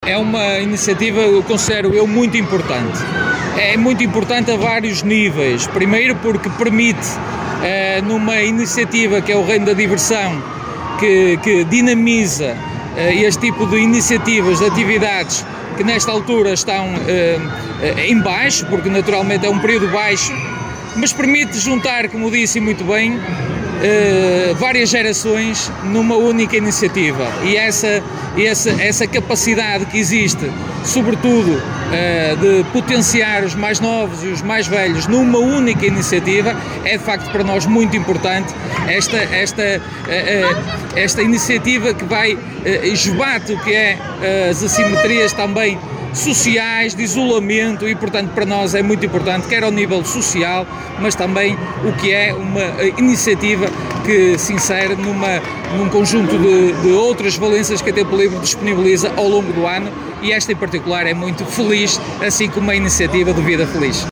É uma iniciativa, eu considero eu, muito importante. É muito importante a vários níveis. Primeiro porque permite, numa iniciativa que é o Reino da Diversão, que dinamiza este tipo de iniciativas, de atividades que nesta altura estão em baixo, porque naturalmente é um período baixo, mas permite juntar, como disse muito bem, várias gerações numa única iniciativa, e essa capacidade que existe, sobretudo de potenciar os mais novos e os mais velhos numa única iniciativa, é de facto para nós muito importante. Esta iniciativa que vai esbate o que é as assimetrias também sociais, de isolamento, e portanto para nós é muito importante, quer ao nível social, mas também o que é uma iniciativa que se insere num conjunto de outras valências que a Tempo Livre disponibiliza ao longo do ano, e esta em particular é muito feliz, assim como a iniciativa de Vida Feliz.